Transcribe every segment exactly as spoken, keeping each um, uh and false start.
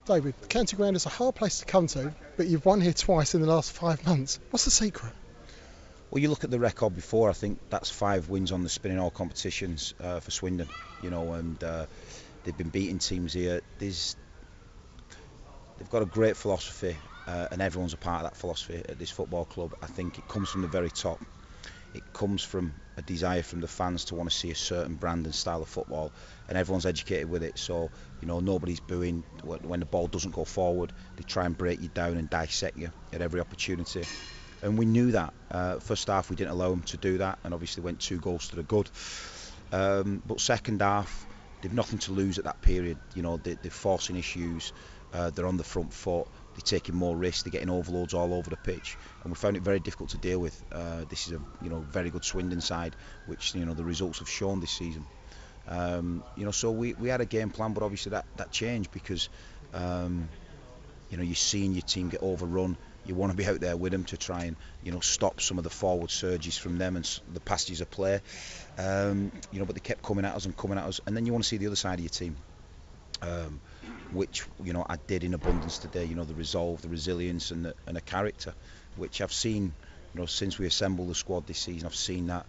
David, the county ground is a hard place to come to, but you've won here twice in the last five months. What's the secret? Well, you look at the record before. I think that's five wins on the spin in all competitions uh, for Swindon. You know, and uh, they've been beating teams here. There's, they've got a great philosophy, uh, and everyone's a part of that philosophy at this football club. I think it comes from the very top. It comes from a desire from the fans to want to see a certain brand and style of football, and everyone's educated with it. So, you know, nobody's booing when the ball doesn't go forward. They try and break you down and dissect you at every opportunity. And we knew that. Uh, first half, we didn't allow them to do that, and obviously went two goals to the good. Um, but second half, they've nothing to lose at that period. You know, they, they're forcing issues. Uh, they're on the front foot. They're taking more risks. They're getting overloads all over the pitch, and we found it very difficult to deal with. Uh, this is a you know very good Swindon side, which you know the results have shown this season. Um, you know, so we, we had a game plan, but obviously that that changed because um, you know you're seeing your team get overrun. You want to be out there with them to try and you know stop some of the forward surges from them and the passages of play. Um, you know, but they kept coming at us and coming at us, and then you want to see the other side of your team. Um, which you know I did in abundance today. You know, the resolve, the resilience, and the, and a character, which I've seen. You know, since we assembled the squad this season, I've seen that.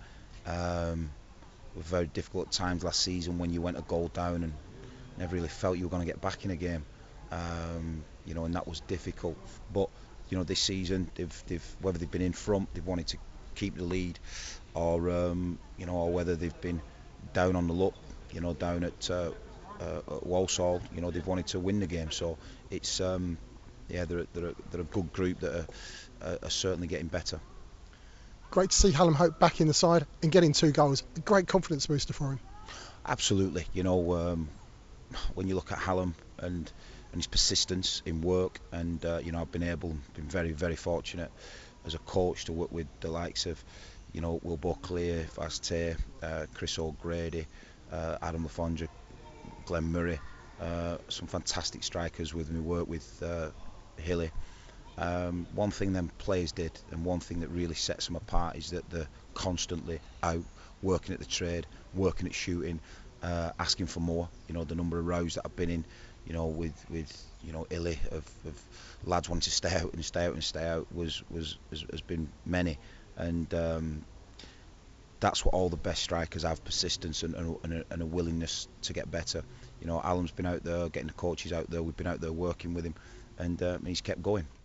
Um, it was very difficult at times last season when you went a goal down and never really felt you were going to get back in a game. Um, you know, and that was difficult. But you know, this season, they've, they've whether they've been in front, they've wanted to keep the lead, or um, you know, or whether they've been down on the luck. You know, down at. Uh, Uh, at Walsall, you know, they've wanted to win the game, so it's um, yeah, they're they're a, they're a good group that are, uh, are certainly getting better. Great to see Hallam Hope back in the side and getting two goals. A great confidence booster for him. Absolutely, you know, um, when you look at Hallam and and his persistence in work, and uh, you know, I've been able, been very very fortunate as a coach to work with the likes of, you know, Will Buckley, Vaz Tay, uh, Chris O'Grady, uh, Adam Lafondra, Glenn Murray, uh, some fantastic strikers with me work with uh, Hilly. Um, one thing them players did, and one thing that really sets them apart, is that they're constantly out working at the trade, working at shooting, uh, asking for more. You know, the number of rows that I've been in, you know, with with you know Hilly of, of lads wanting to stay out and stay out and stay out was was has, has been many, and um, that's what all the best strikers have: persistence and, and, a, and a willingness to get better. You know, Alan's been out there getting the coaches out there. We've been out there working with him, and uh, he's kept going.